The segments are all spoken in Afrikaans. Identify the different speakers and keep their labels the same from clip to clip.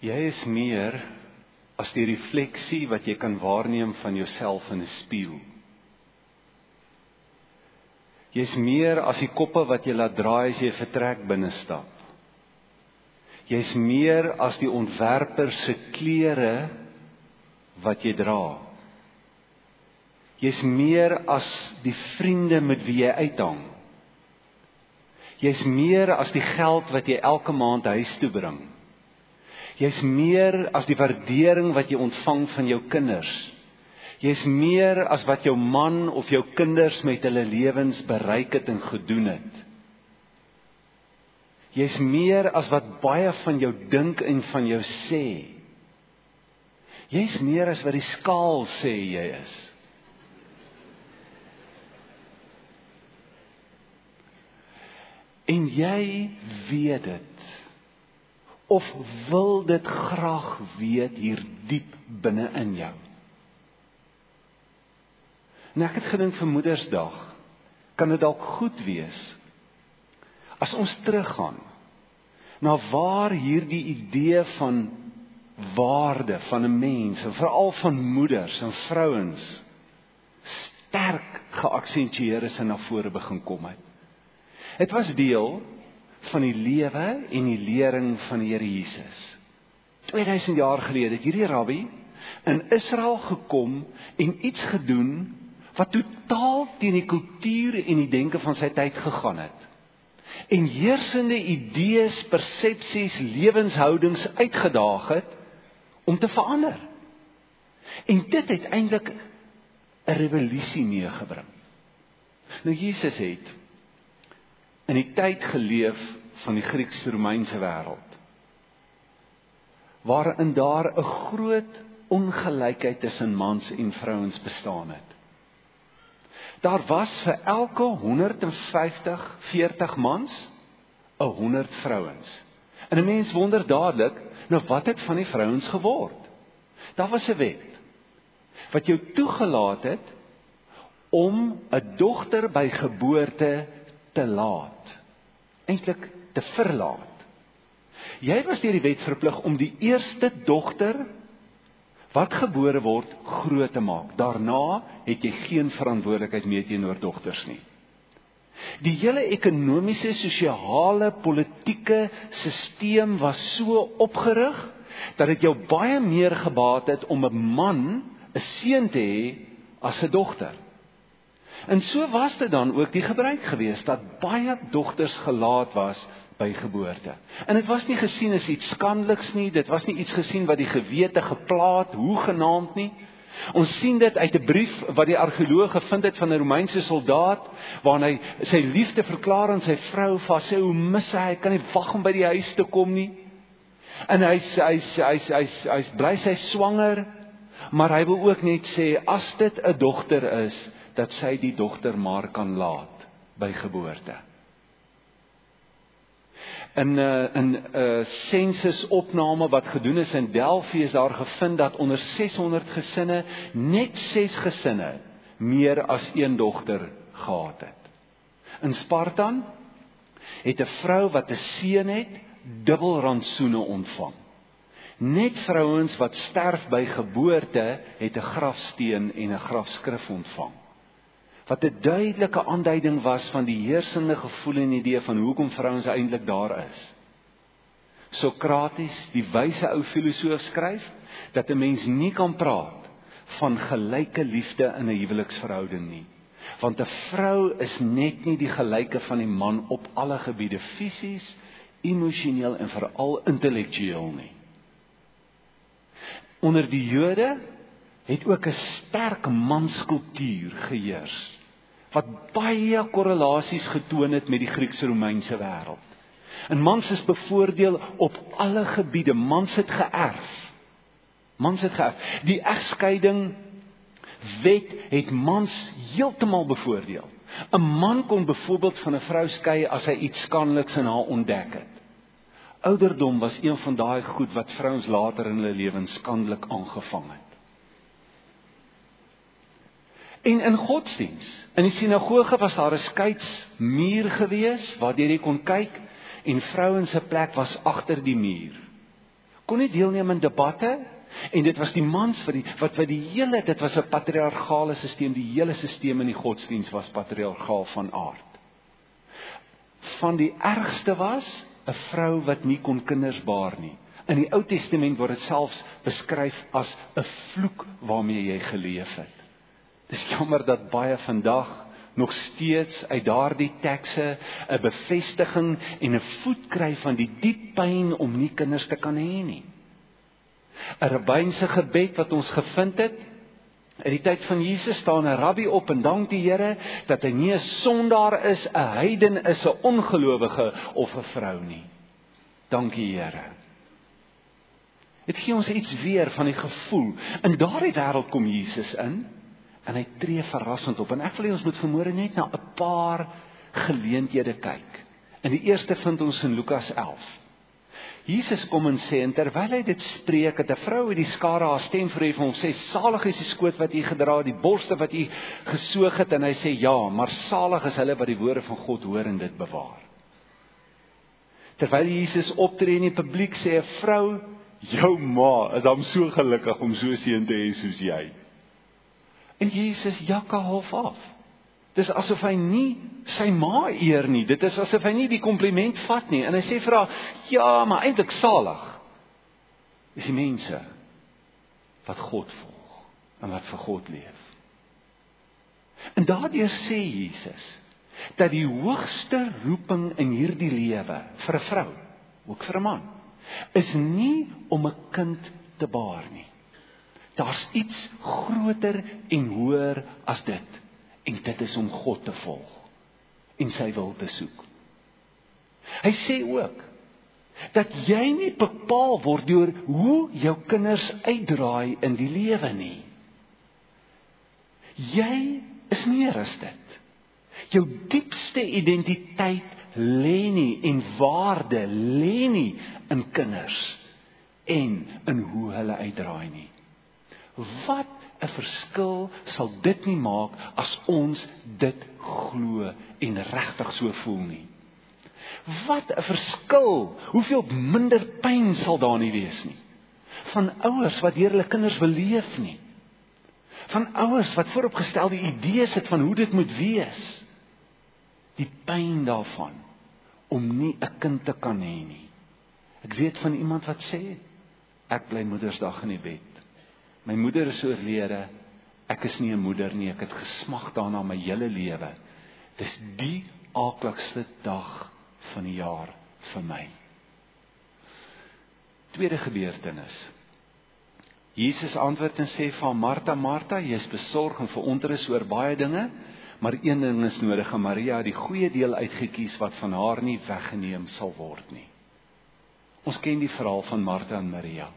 Speaker 1: Jy is meer as die refleksie wat jy kan waarneem van jouself in 'n spieël. Jy is meer as die koppe wat jy laat draai as jy 'n vertrek binne stap. Jy is meer as die ontwerper se klere wat jy dra. Jy is meer as die vriende met wie jy uithang. Jy is meer as die geld wat jy elke maand huis toe bring. Jy is meer as die waardering wat jy ontvang van jou kinders. Jy is meer as wat jou man of jou kinders met hulle lewens bereik het en gedoen het. Jy is meer as wat baie van jou dink en van jou sê. Jy is meer as wat die skaal sê jy is. En jy weet dit, of wil dit graag weet hier diep binne in jou. En ek het gedink vir Moedersdag, kan dit dalk goed wees, as ons teruggaan, na waar hierdie idee van waarde van 'n mens, en veral van moeders en vrouens, sterk geaksentueer is en na vore begin kom het. Het was deel van die lewe en die lering van die Here Jesus. 2000 jaar gelede het hierdie rabbi in Israel gekom en iets gedoen wat totaal teen die kultuur en die denke van sy tyd gegaan het. En heersende idees, persepsies, lewenshoudings uitgedaag het om te verander. En dit het eintlik 'n revolusie meegebring. Nou Jesus het in die tyd geleef van die Grieks-Romeinse wêreld, waarin daar 'n groot ongelykheid tussen mans en vrouens bestaan het. Daar was vir elke 140 mans 100 vrouens. En 'n mens wonder dadelik, nou wat het van die vrouens geword? Daar was 'n wet wat jou toegelaat het om 'n dogter by geboorte te laat, eintlik te verlaat. Jy was deur die wet verplig om die eerste dogter wat gebore word groot te maak. Daarna het jy geen verantwoordelikheid meer teenoor dogters nie. Die hele ekonomiese, sosiale, politieke stelsel was so opgerig dat dit jou baie meer gebaat het om 'n man, 'n seun te hê as 'n dogter. En so was dit dan ook die gebruik gewees dat baie dogters gelaat was by geboorte. En dit was nie gesien as iets skandeliks nie, dit was nie iets gesien wat die gewete geplaat, hoegenaamd nie. Ons sien dit uit 'n brief wat die argeoloog gevind het van 'n Romeinse soldaat, waarin hy sy liefde verklaar aan sy vrou, sê hoe mis hy kan nie wag om by die huis te kom nie. En hy's bly sy swanger, maar hy wil ook net sê, as dit 'n dogter is, dat sy die dogter maar kan laat by geboorte. In 'n sensusopname wat gedoen is in Delphi is daar gevind dat onder 600 gesinne net 6 gesinne meer as 1 dogter gehad het. In Sparta het 'n vrou wat 'n seun het dubbel rantsoene ontvang. Net vrouens wat sterf by geboorte het 'n grafsteen en 'n grafskrif ontvang. Wat 'n duidelike aanduiding was van die heersende gevoel en idee van hoekom vrouens eintlik daar is. Sokrates, die wyse ou filosoof, skryf dat 'n mens nie kan praat van gelyke liefde in 'n huweliksverhouding nie. Want 'n vrou is net nie die gelyke van die man op alle gebiede, fisies, emosioneel en veral intellektueel nie. Onder die Jode het ook 'n sterk manskultuur geheers, wat baie korrelasies getoon het met die Grieks-Romeinse wêreld. En mans is bevoordeel op alle gebiede, mans het geërf. Die egskeiding wet het mans heeltemal bevoordeel. 'n Man kon byvoorbeeld van 'n vrou skei as hy iets skandeliks in haar ontdek het. Ouderdom was een van daai goed wat vrouens later in hulle lewens skandelik aangevang het. En in godsdiens, in die sinagoge was daar 'n skeidsmuur gewees, waardeur jy kon kyk, en vrouens se plek was agter die muur. kon nie deelneem in debatte, en dit was die mans dit was 'n patriargale sisteem, die hele sisteem in die godsdiens was patriargaal van aard. Van die ergste was 'n vrou wat nie kon kinders baar nie. In die Ou Testament word dit selfs beskryf as 'n vloek waarmee jy geleef het. Dis jammer dat baie vandag nog steeds uit daardie tekste 'n bevestiging en 'n voet kry van die diep pyn om nie kinders te kan hê nie. 'n Rabbynse gebed wat ons gevind het, in die tyd van Jesus staan 'n rabbi op en dank die Here dat hy nie 'n sondaar is, 'n heiden is, 'n ongelowige of 'n vrou nie. Dankie Here. Dit gee ons iets weer van die gevoel. In daardie wêreld kom Jesus in en hy tree verrassend op. En ek wil hê ons moet vanmôre net na 'n paar geleenthede kyk. En die eerste vind ons in Lukas 11. Jesus kom en sê, en terwyl hy dit spreek, het 'n vrou uit die skare haar stem verhef en hom sê, salig is die skoot wat jy gedra, die borste wat jy gesoog het, en hy sê, ja, maar salig is hulle wat die woorde van God hoor en dit bewaar. Terwyl Jesus optree in die publiek, sê 'n vrou, jou ma is hom so gelukkig om so 'n seun te hê soos jy. En Jesus jakka half af. Dis asof hy nie sy ma eer nie. Dit is asof hy nie die kompliment vat nie. En hy sê vir haar, ja, maar eintlik salig is die mense wat God volg en wat vir God leef. En daardeur sê Jesus dat die hoogste roeping in hierdie lewe vir 'n vrou, ook vir 'n man, is nie om 'n kind te baar nie. Daar's iets groter en hoër as dit. En dit is om God te volg en sy wil te soek. Hy sê ook dat jy nie bepaal word deur hoe jou kinders uitdraai in die lewe nie. Jy is meer as dit. Jou diepste identiteit lê nie en waarde lê nie in kinders en in hoe hulle uitdraai nie. Wat 'n verskil sal dit nie maak as ons dit glo en regtig so voel nie. Wat 'n verskil, hoeveel minder pyn sal daar nie wees nie. Van ouers wat deur hulle kinders wil leef nie. Van ouers wat vooropgestelde idees het van hoe dit moet wees. Die pyn daarvan om nie 'n kind te kan hê nie. Ek weet van iemand wat sê, ek bly Moedersdag in die bed. My moeder is oorlede, ek is nie 'n moeder nie, ek het gesmag daarna my hele lewe. Dis die aaklikste dag van die jaar vir my. Tweede gebeurtenis. Jesus antwoord en sê van Martha, Martha, jy is besorg en verontrus oor baie dinge, maar een ding is nodig, en Maria het die goeie deel uitgekies wat van haar nie weggeneem sal word nie. Ons ken die verhaal van Martha en Maria.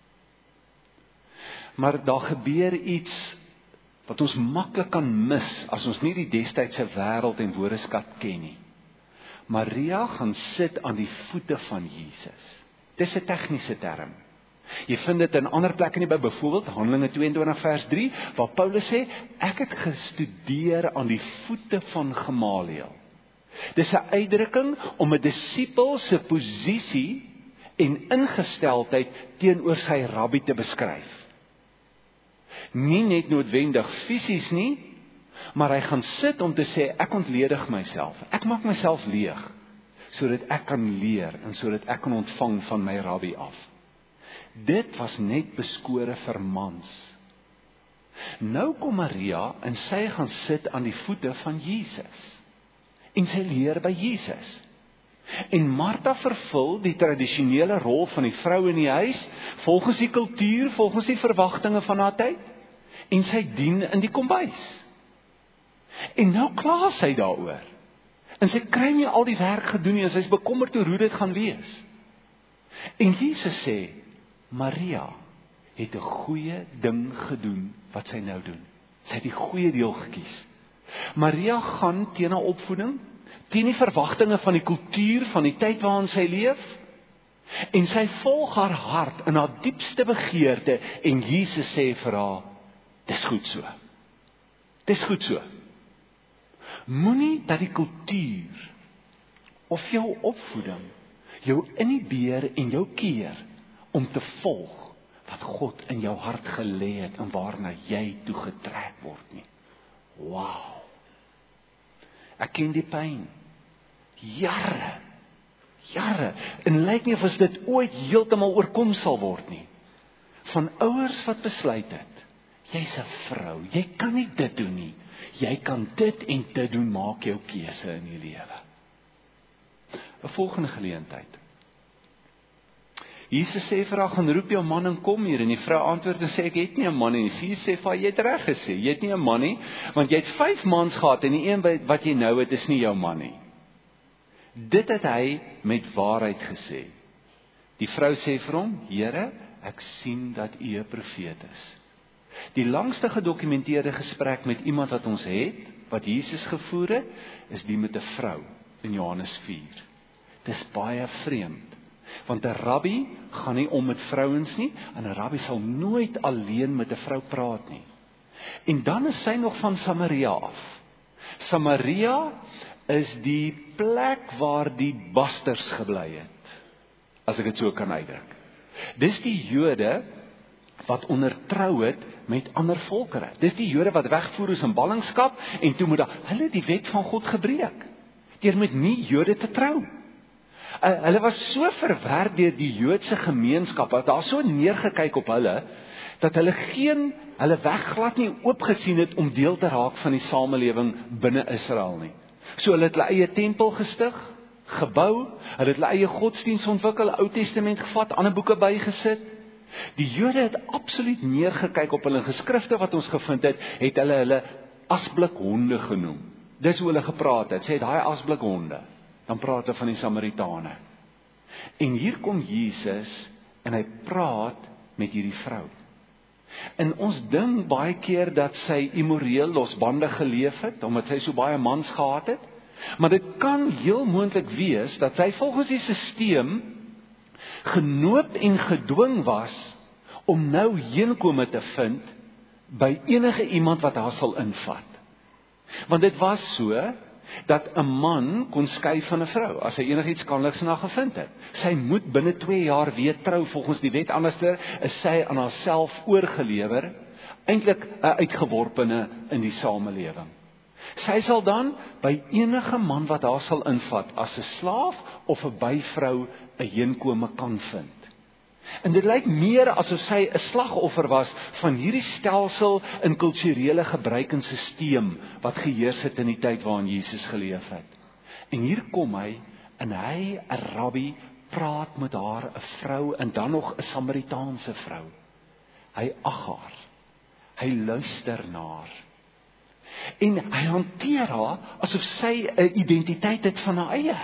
Speaker 1: Maar daar gebeur iets wat ons maklik kan mis as ons nie die destydse wêreld en woordeskat ken nie. Maria gaan sit aan die voete van Jesus. Dis 'n tegniese term. Jy vind dit in ander plekke in die Bybel, byvoorbeeld Handelinge 22 vers 3, waar Paulus sê, ek het gestudeer aan die voete van Gamaliel. Dis 'n uitdrukking om 'n disipel se posisie en ingesteldheid teenoor sy rabbi te beskryf. Nie net noodwendig fisies nie, maar hy gaan sit om te sê, ek ontledig myself, ek maak myself leeg, sodat ek kan leer en sodat ek kan ontvang van my rabbi af. Dit was net beskore vir mans. Nou kom Maria en sy gaan sit aan die voete van Jesus. En sy leer by Jesus. En Martha vervul die tradisionele rol van die vrou in die huis, volgens die kultuur, volgens die verwagtinge van haar tyd, en sy dien in die kombuis. En nou kla sy daaroor. En sy kry nie al die werk gedoen nie, en sy is bekommerd oor hoe dit gaan wees. En Jesus sê, Maria het 'n goeie ding gedoen wat sy nou doen. Sy het die goeie deel gekies. Maria gaan teen haar opvoeding, teen die verwagtinge van die kultuur van die tyd waarin sy leef, en sy volg haar hart in haar diepste begeerte, en Jesus sê vir haar, dis goed so. Dis goed so. Moenie dat die kultuur of jou opvoeding jou inhibeer en jou keer om te volg wat God in jou hart gelê het en waarna jy toe getrek word nie. Wow. Ek ken die pyn. Jare, en lyk nie of ons dit ooit heeltemal oorkom sal word nie. Van ouers wat besluit het, jy's 'n vrou, jy kan nie dit doen nie. Jy kan dit en dit doen, maak jou keuse in die lewe. 'n Volgende geleentheid. Jesus sê vir haar, gaan roep jou man en kom hier, en die vrou antwoord en sê, ek het nie 'n man nie. Jesus sê vir haar, jy het reg gesê, jy het nie 'n man nie, want jy het 5 mans gehad, en die een wat jy nou het, is nie jou man nie. Dit het hy met waarheid gesê. Die vrou sê vir hom, Here, ek sien dat u 'n profeet is. Die langste gedokumenteerde gesprek met iemand wat ons het, wat Jesus gevoer het, is die met 'n vrou in Johannes 4. Dis baie vreemd, want 'n rabbi gaan nie om met vrouens nie, en 'n rabbi sal nooit alleen met 'n vrou praat nie. En dan is sy nog van Samaria af. Samaria is die plek waar die basters gebly het, as ek dit so kan uitdruk. Dis die Jode wat ondertrou het met ander volkere. Dis die Jode wat wegvoer is in ballingskap, en toe moet hulle die wet van God gebreek, deur met nie Jode te trou. Hulle was so verwerp deur die Joodse gemeenskap, dat daar so neergekyk op hulle, dat hulle wegglad nie oopgesien het om deel te raak van die samelewing binne Israel nie. So hulle het hulle eie tempel gestig, gebou, hulle het hulle eie godsdiens ontwikkel, Ou Testament gevat, ander boeke bygesit. Die Jode het absoluut neergekyk op hulle geskrifte wat ons gevind het hulle asblikhonde genoem. Dis hoe hulle gepraat het, sê daai asblikhonde. Dan praat hulle van die Samaritane. En hier kom Jesus en hy praat met hierdie vrou. En ons dink baie keer dat sy immoreel losbandig geleef het, omdat sy so baie mans gehad het. Maar dit kan heel moontlik wees dat sy volgens die stelsel genoop en gedwing was om nou heenkome te vind by enige iemand wat haar sal invat. Want dit was so dat 'n man kon skei van 'n vrou as hy enigiets kanliks na gevind het. Sy moet binne 2 jaar weer trou volgens die wet, anderster is sy aan haarself oorgelewer, eintlik 'n uitgeworpene in die samelewing. Sy sal dan by enige man wat haar sal invat as 'n slaaf of 'n byvrou 'n heenkome kan vind. En dit lyk meer asof sy 'n slagoffer was van hierdie stelsel in kulturele gebruik en sisteem wat geheers het in die tyd waarin Jesus geleef het. En hier kom hy, en hy, 'n rabbi, praat met haar, 'n vrou, en dan nog 'n Samaritaanse vrou. Hy ag haar. Hy luister na haar. En hy hanteer haar asof sy 'n identiteit het van haar eie.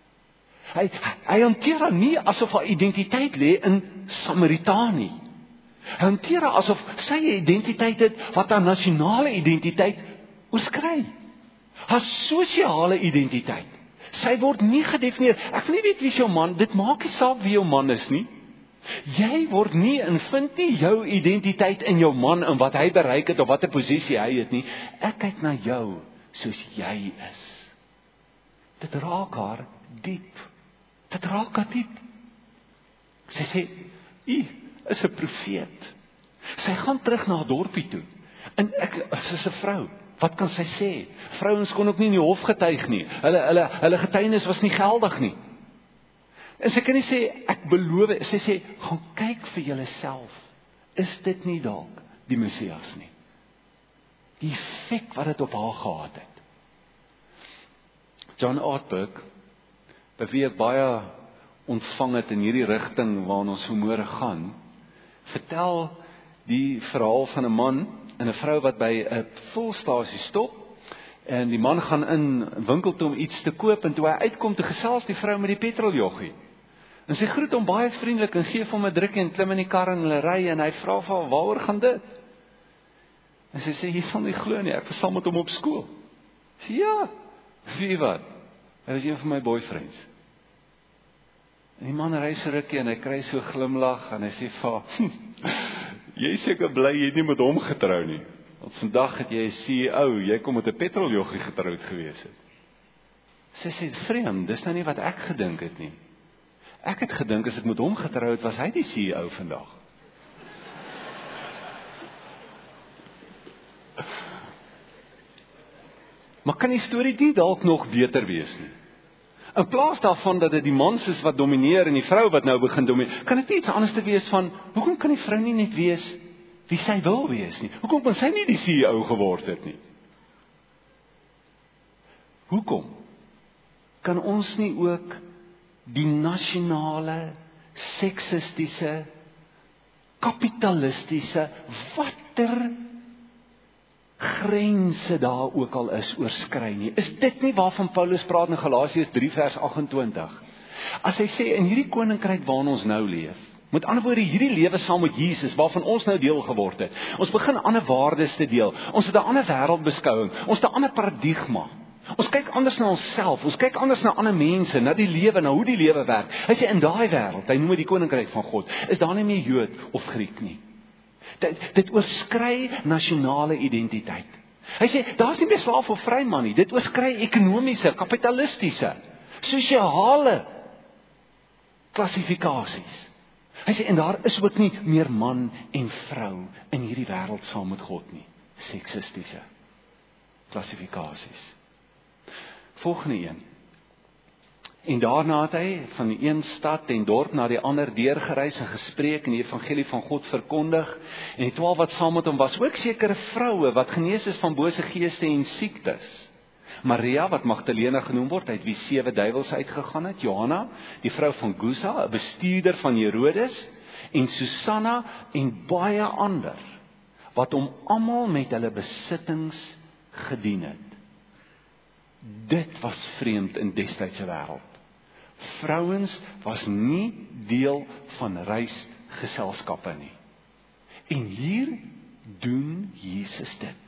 Speaker 1: Hy hanteer haar nie asof haar identiteit lê in Samaritani. Hy hanteer haar asof sy 'n identiteit het wat haar nasionale identiteit oorskry. Haar sosiale identiteit. Sy word nie gedefinieer. Ek wil nie weet wie is jou man, dit maak nie saak wie jou man is nie. Jy word nie en vind nie jou identiteit in jou man en wat hy bereik het of watter posisie hy het nie. Ek kyk na jou soos jy is. Dit raak haar diep. Dit raak haar diep. Sy sê, u is 'n profeet. Sy gaan terug na haar dorpie toe. En sy is 'n vrou. Wat kan sy sê? Vrouens kon ook nie in die hof getuig nie. Hulle getuienis was nie geldig nie. En sy kan nie sê, ek beloof, sy sê, gaan kyk vir julleself. Is dit nie dalk die Messias nie? Die effek wat dit op haar gehad het. John Ortberg, by wie ek baie ontvang het in hierdie rigting waarin ons vanmôre gaan, vertel die verhaal van 'n man en 'n vrou wat by 'n volstasie stop, en die man gaan in 'n winkel toe om iets te koop, en toe hy uitkom, te gesels die vrou met die petroljoggie. En sy groet hom baie vriendelik en gee hom 'n drukkie en klim in die kar en hulle ry, en hy vra vir haar, waaroor gaan dit? En sy sê, jy sal nie glo nie, ek was saam met hom op skool. Sê, ja, wie wat? Hy was een van my boyfriends. En die man ry so rukkie en hy kry so glimlag en hy sê vir haar, jy is seker bly jy het nie met hom getrou nie. Want vandag het jy 'n CEO, jy kom met 'n petroljoggie getroud gewees het. Sy sê, vreemd, dis nou nie wat ek gedink het nie. Ek het gedink as ek met hom getrou het, was hy die CEO vandag. Maar kan die storie nie dalk nog beter wees nie? In plaas daarvan dat dit die mans is wat domineer en die vrou wat nou begin domineer, kan dit nie iets anders te wees van, hoekom kan die vrou nie net wees wie sy wil wees nie? Hoekom kan sy nie die CEO geword het nie? Hoekom kan ons nie ook die nasionale, seksistiese, kapitalistiese, watter grense daar ook al is oorskry nie? Is dit nie waarvan Paulus praat in Galasiërs 3 vers 28? As hy sê, in hierdie koninkryk waarin ons nou leef, met ander woorde, hierdie lewe saam met Jesus, waarvan ons nou deel geword het, ons begin ander waardes te deel, ons het 'n ander wêreldbeskouing, ons het 'n ander paradigma, ons kyk anders na onsself, ons kyk anders na ander mense, na die lewe, na hoe die lewe werk. Hy sê, in daai wêreld, hy noem dit die koninkryk van God, is daar nie meer Jood of Griek nie. Dit oorskry nasionale identiteit. Hy sê, daar's nie meer slaaf of vry man nie, dit oorskry ekonomiese, kapitalistiese, sosiale klassifikasies. Hy sê, en daar is ook nie meer man en vrou in hierdie wêreld saam met God nie. Seksistiese klassifikasies. Volgende een. En daarna het hy van die een stad en dorp na die ander deurgereis en gespreek en die evangelie van God verkondig. En die 12 wat saam met hom was, ook sekere vroue wat genees is van bose geeste en siektes. Maria, wat Magdalena genoem word, uit wie 7 duiwels uitgegaan het, Johanna, die vrou van Gusa, 'n bestuurder van Herodes, en Susanna en baie ander, wat hom almal met hulle besittings gedien het. Dit was vreemd in destydse wêreld. Vrouens was nie deel van reisgeselskappe nie. En hier doen Jesus dit.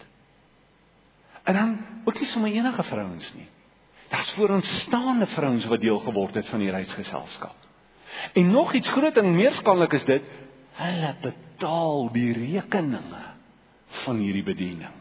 Speaker 1: En dan ook nie sommer enige vrouens nie. Daar's vooraanstaande vrouens wat deel geword het van die reisgeselskap. En nog iets groot en meer skandelik is dit, hulle betaal die rekeninge van hierdie bediening.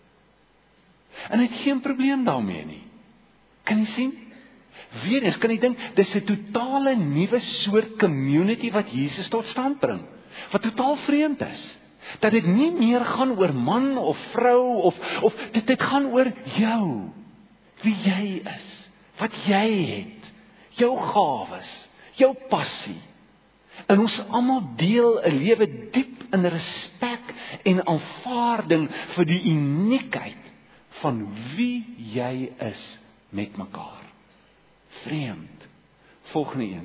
Speaker 1: En hy het geen probleem daarmee nie. Kan jy sien? Weereens kan jy dink, dis 'n totale nuwe soort community wat Jesus tot stand bring, wat totaal vreemd is. Dat dit nie meer gaan oor man of vrou, of dit gaan oor jou, wie jy is, wat jy het, jou gawes, jou passie. En ons almal deel 'n lewe diep in respek en aanvaarding vir die uniekheid van wie jy is met mekaar. Vreemd. Volgende een.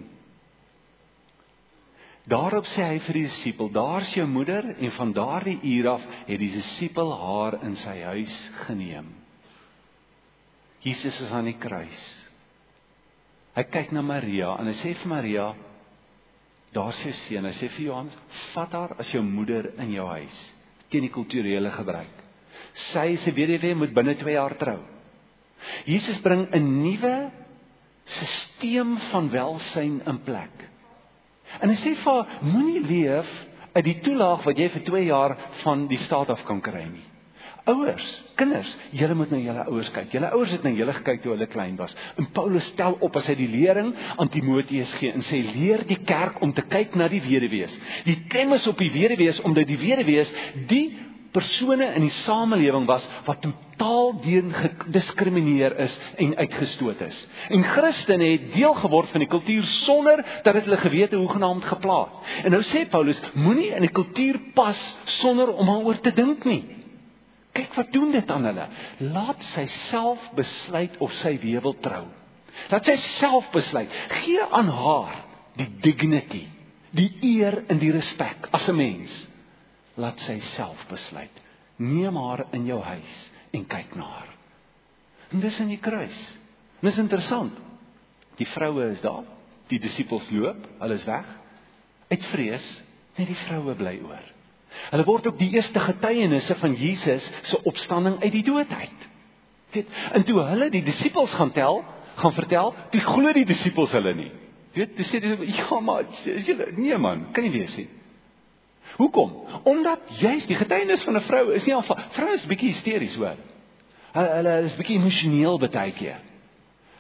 Speaker 1: Daarop sê hy vir die disipel, daar's jou moeder, en van daardie uur af het die disipel haar in sy huis geneem. Jesus is aan die kruis. Hy kyk na Maria en hy sê vir Maria, daar's jou seun. Hy sê vir Johannes, vat haar as jou moeder in jou huis, teen die kulturele gebruik. Sy is 'n weduwee, moet binne 2 jaar trou. Jesus bring 'n nuwe sisteem van welsyn in plek. En hy sê vir haar, moenie leef uit die toelaag wat jy vir 2 jaar van die staat af kan kry nie. Ouers, kinders, julle moet na julle ouers kyk. Julle ouers het na julle gekyk toe hulle klein was. En Paulus stel op as hy die lering aan Timoteus gee en sê, leer die kerk om te kyk na die weduwees. Die klem is op die weduwees, omdat die weduwees die persone in die samelewing was wat totaal gediskrimineer is en uitgestoot is. En Christene het deel geword van die kultuur sonder dat dit hulle gewete hoegenaamd geplaag. En nou sê Paulus, moenie in die kultuur pas sonder om daaroor te dink nie. Kyk wat doen dit aan hulle. Laat sy self besluit of sy weer wil trou. Laat sy self besluit. Gee aan haar die dignity, die eer en die respek as 'n mens. Laat sy self besluit. Neem haar in jou huis en kyk na haar. En dis in die kruis. En dis interessant. Die vroue is daar, die disippels loop, hulle is weg. Uit vrees, net die vroue bly oor. Hulle word ook die eerste getuienisse van Jesus se opstanding uit die dood uit. En toe hulle die disippels gaan vertel, toe glo die disippels hulle nie. Weet, dis sê, ja maar, nee man, kan nie wees nie. Hoekom? Omdat juist die getuienis van 'n vrou is nie aanvaar. Vrou is bietjie hysteries hoor. Hulle is bietjie emosioneel baie keer.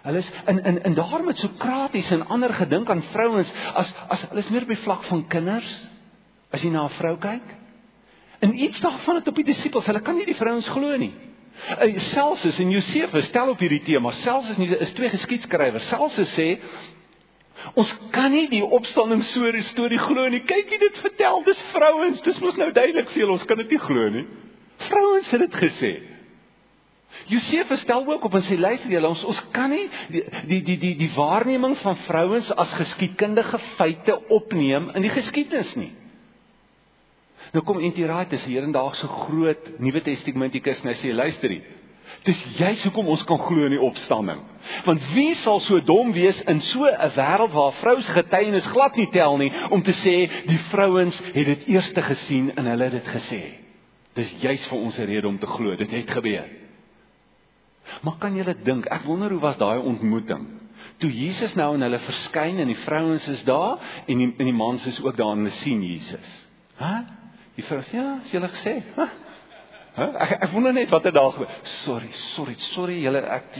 Speaker 1: Hulle is en daarom het Sokrates en ander gedink aan vrouens as hulle is meer op die vlak van kinders, as jy na 'n vrou kyk. En iets daarvan het op die disippels, hulle kan nie die vrouens glo nie. Celsus en Josefus stel op hierdie tema. Celsus is 2 geskiedskrywers. Celsus sê, ons kan nie die opstanding storie glo nie. Kyk wie dit vertel, dis vrouens. Dis mos nou duidelik vir julle, ons kan dit nie glo nie. Vrouens het dit gesê. Josefus stel ook op en sê, luister julle, ons kan nie die waarneming van vrouens as geskiedkundige feite opneem in die geskiedenis nie. Nou kom N.T. Wright, is 'n hedendaagse groot Nuwe Testamentikus, en hy sê, luister hier, dis juist hoekom ons kan glo in die opstanding. Want wie sal so dom wees in so 'n wêreld waar vrou se getuienis glad nie tel nie, om te sê, die vrouens het dit eerste gesien en hulle het dit gesê. Dis juist vir ons 'n rede om te glo, dit het gebeur. Maar kan julle dink, ek wonder hoe was daai ontmoeting? Toe Jesus nou aan hulle verskyn en die vrouens is daar en die mans is ook daar en hulle sien Jesus. Die vrou sê, ja, is julle gesê? Ek wonder net wat het daar gebeur. Sorry, julle,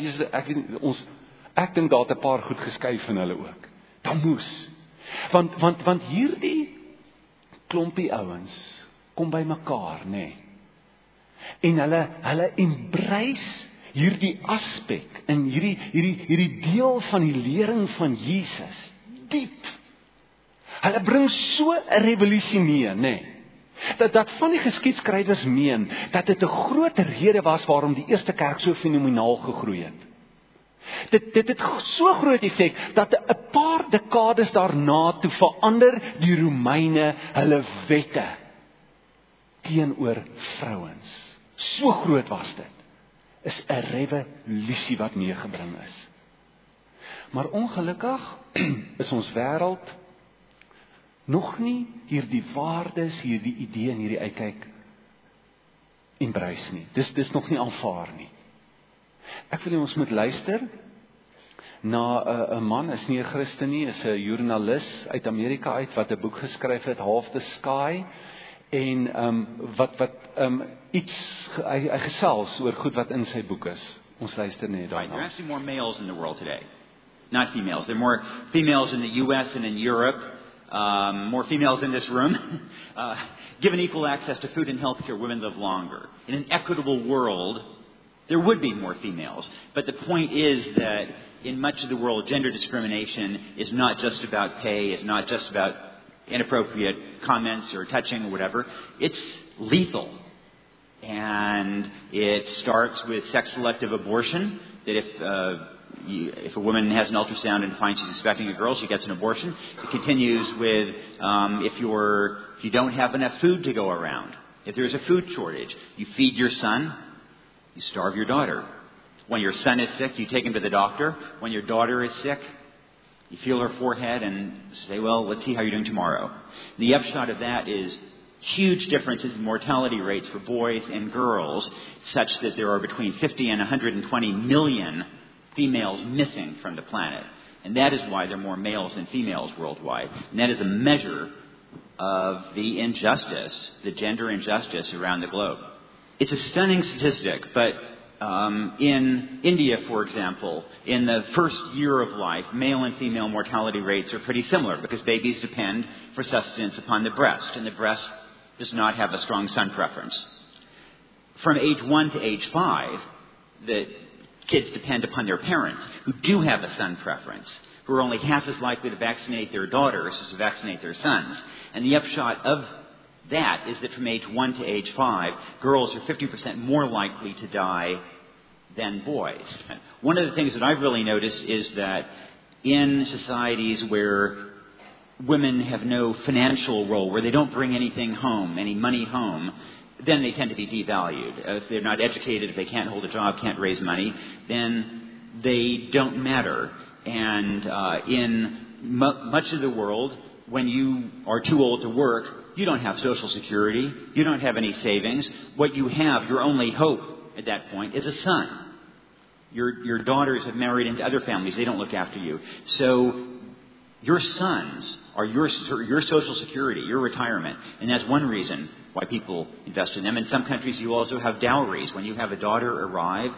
Speaker 1: ek dink daar het 'n paar goed geskuif in hulle ook. Dan moes. Want hierdie klompie ouens kom by mekaar, nê. En hulle embrace hierdie aspek en hierdie deel van die lering van Jesus diep. Hulle bring so 'n revolusie mee, nê. Dat van die geskiedskrywers meen dat dit 'n groot rede was waarom die eerste kerk so fenomenaal gegroei het. Dit het so groot effek dat 'n paar dekades daarna toe verander die Romeine hulle wette teenoor vrouens. So groot was dit. Is 'n revolusie wat meegebring is. Maar ongelukkig is ons wêreld nog nie hierdie waardes, hierdie idee en hierdie uitkyk embrace nie. Dis nog nie aanvaar nie. Ek wil hê ons moet luister na 'n man, is nie 'n Christen nie, is 'n joernalis uit Amerika uit wat 'n boek geskryf het, Half the Sky, en hy gesels oor goed wat in sy boek is. Ons luister net daarna.
Speaker 2: There are actually more males in the world today, not females. There are more females in the U.S. and in Europe. More females in this room. Given equal access to food and health care, women live longer. In an equitable world, there would be more females. But the point is that in much of the world, gender discrimination is not just about pay, it's not just about inappropriate comments or touching or whatever. It's lethal. And it starts with sex-selective abortion, that if a woman has an ultrasound and finds she's expecting a girl, she gets an abortion. It continues with if you don't have enough food to go around. If there's a food shortage, you feed your son, you starve your daughter. When your son is sick, you take him to the doctor. When your daughter is sick, you feel her forehead and say, well, let's see how you're doing tomorrow. The upshot of that is huge differences in mortality rates for boys and girls, such that there are between 50 and 120 million females missing from the planet. And that is why there are more males than females worldwide. And that is a measure of the injustice, the gender injustice around the globe. It's a stunning statistic, but in India, for example, in the first year of life, male and female mortality rates are pretty similar because babies depend for sustenance upon the breast, and the breast does not have a strong sun preference. From age 1 to age 5, the kids depend upon their parents, who do have a sun preference, who are only half as likely to vaccinate their daughters as to vaccinate their sons. And the upshot of that is that from age 1 to age 5, girls are 50% more likely to die than boys. One of the things that I've really noticed is that in societies where women have no financial role, where they don't bring anything home, any money home, then they tend to be devalued. If they're not educated, if they can't hold a job, can't raise money, then they don't matter. And in much of the world, when you are too old to work, you don't have Social Security, you don't have any savings. What you have, your only hope at that point, is a son. Your daughters have married into other families, they don't look after you. So your sons are your Social Security, your retirement. And that's one reason why people invest in them. In some countries, you also have dowries. When you have a daughter arrive,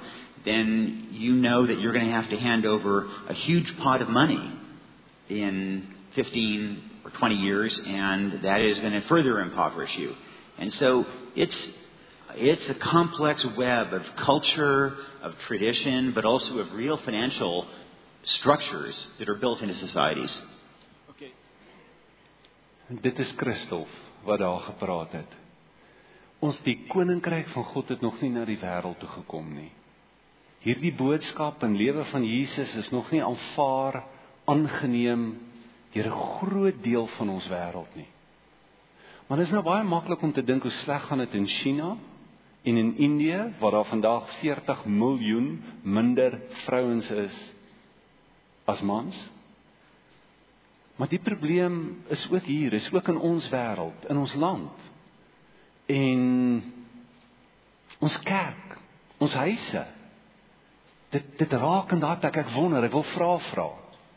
Speaker 2: then you know that you're going to have to hand over a huge pot of money in 15 or 20 years, and that is going to further impoverish you. And so it's a complex web of culture, of tradition, but also of real financial structures that are built into societies.
Speaker 1: Okay. Dit is Christoph wat daar gepraat het. Die koninkryk van God het nog nie na die wêreld toe gekom nie. Hierdie boodskap en lewe van Jesus is nog nie aanvaar, aangeneem deur 'n groot deel van ons wêreld nie. Maar dit is nou baie maklik om te dink hoe sleg gaan dit in China en in Indië, waar daar vandag 40 miljoen minder vrouens is as mans. Maar die probleem is ook hier, is ook in ons wêreld, in ons land. En ons kerk, ons huise, dit raak in daai plek. Ek wonder, ek wil vra.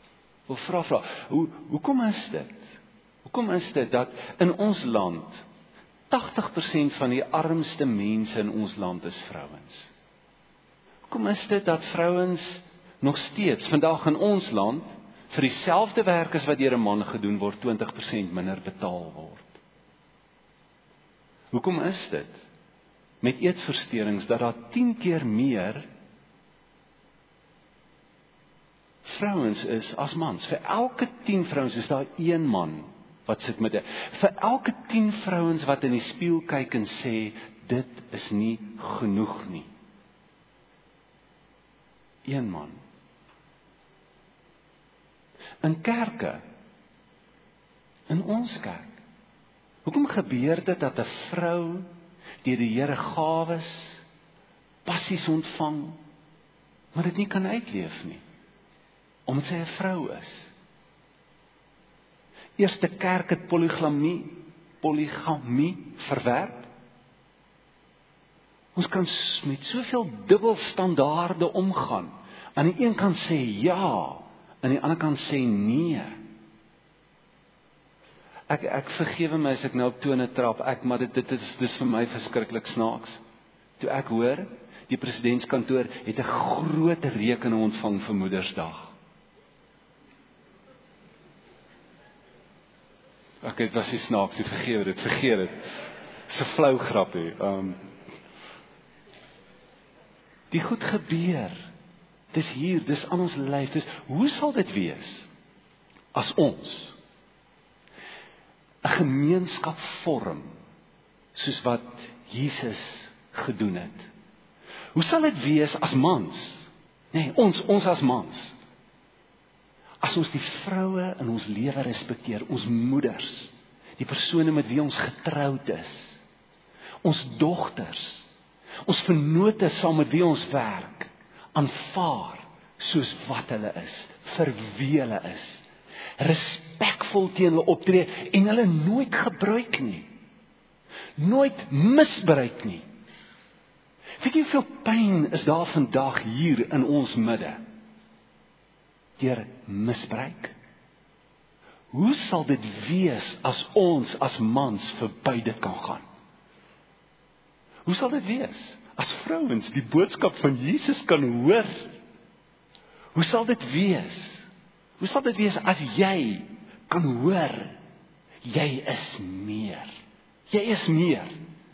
Speaker 1: Hoekom is dit? Hoekom is dit dat in ons land 80% van die armste mense in ons land is vrouens? Hoekom is dit dat vrouens nog steeds vandag in ons land vir dieselfde werk as wat deur 'n man gedoen word 20% minder betaal word? Hoekom is dit met eetversteurings dat daar 10 keer meer vrouens is as mans? Vir elke 10 vrouens is daar 1 man wat sit met vir elke 10 vrouens wat in die spieël kyk en sê, dit is nie genoeg nie. 1 man. In kerke, in ons kerk, hoekom gebeur dit dat 'n vrou deur die Here gawes, passies ontvang, maar dit nie kan uitleef nie, omdat sy 'n vrou is? Eerste kerk het poligamie verwerp. Ons kan met soveel dubbelstandaarde omgaan. Aan die een kant sê ja, aan die ander kant sê nee. Ek vergewe my as ek nou op tone trap, maar dit is vir my verskriklik snaaks. Toe ek hoor, die presidentskantoor het 'n groot rekening ontvang vir Moedersdag. Okay, dit was nie snaaks, vergeet dit. Dis 'n flou grapie. Die goed gebeur. Dis hier, dis aan ons lyf. Hoe sal dit wees as ons 'n gemeenskap vorm soos wat Jesus gedoen het? Hoe sal dit wees as mans? Nee, ons as mans. As ons die vroue in ons lewe respekteer, ons moeders, die persone met wie ons getroud is, ons dogters, ons vennote saam met wie ons werk, aanvaar soos wat hulle is, vir wie hulle is, respekvol teen hulle optree en hulle nooit gebruik nie, nooit misbruik nie. Weet jy hoeveel pyn is daar vandag hier in ons midde? Deur misbruik. Hoe sal dit wees as ons as mans verby dit kan gaan? Hoe sal dit wees as vrouens die boodskap van Jesus kan hoor? Hoe sal dit wees? Hoe sal dit wees as jy kan hoor, jy is meer. Jy is meer.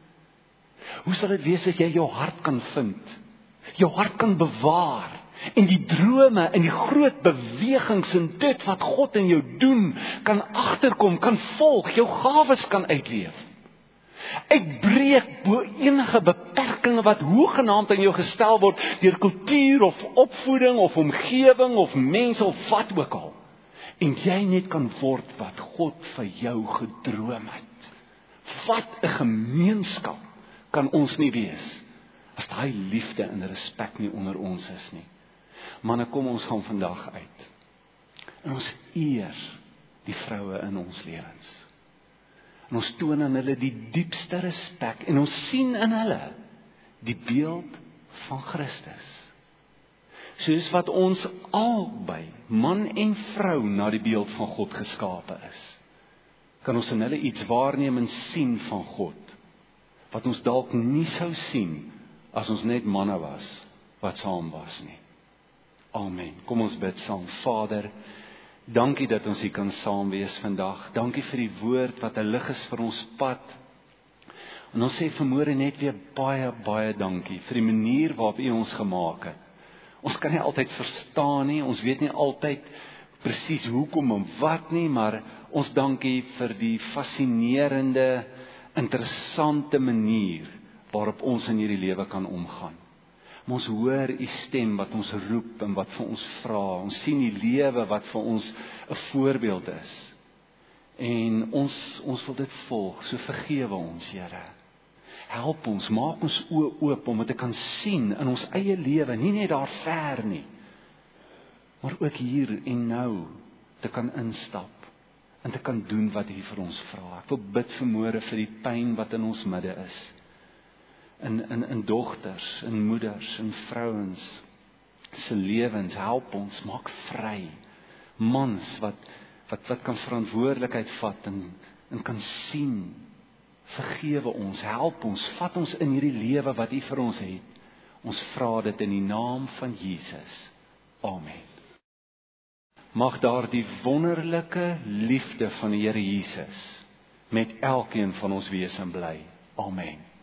Speaker 1: Hoe sal dit wees as jy jou hart kan vind? Jou hart kan bewaar en die drome en die groot bewegings en dit wat God in jou doen, kan agterkom, kan volg, jou gawes kan uitleef. Uitbreek bo enige beperkings wat hoegenaamd aan jou gestel word deur kultuur of opvoeding of omgewing of mense of wat ook al. En jy net kan word wat God vir jou gedroom het. Wat 'n gemeenskap kan ons nie wees as daai liefde en respek nie onder ons is nie. Manne, kom ons gaan vandag uit. En ons eer die vroue in ons lewens. En ons toon aan hulle die diepste respek en ons sien in hulle die beeld van Christus. Soos wat ons albei, man en vrou, na die beeld van God geskape is, kan ons in hulle iets waarneem en sien van God, wat ons dalk nie sou sien as ons net manne was wat saam was nie. Amen. Kom ons bid saam. Vader, dankie dat ons hier kan saam wees vandag. Dankie vir die woord wat 'n lig is vir ons pad. En ons sê vanmôre net weer baie, baie dankie vir die manier waarop U ons gemaak het. Ons kan nie altyd verstaan nie, ons weet nie altyd presies hoekom en wat nie, maar ons dankie vir die fascinerende, interessante manier waarop ons in hierdie lewe kan omgaan. Maar ons hoor U stem wat ons roep en wat vir ons vra. Ons sien die lewe wat vir ons 'n voorbeeld is. En ons wil dit volg, so vergewe ons, Here. Help ons, maak ons oë oop om dit te kan sien in ons eie lewe, nie net daar ver nie, maar ook hier en nou te kan instap en te kan doen wat U vir ons vra. Ek wil bid vanmôre vir die pyn wat in ons midde is. In dogters, in moeders, in vrouens se lewens, help ons, maak vry. Mans wat kan verantwoordelikheid vat en kan sien. Vergewe ons, help ons, vat ons in hierdie lewe wat U vir ons het. Ons vra dit in die naam van Jesus. Amen. Mag daar die wonderlike liefde van die Here Jesus met elkeen van ons wees en bly. Amen.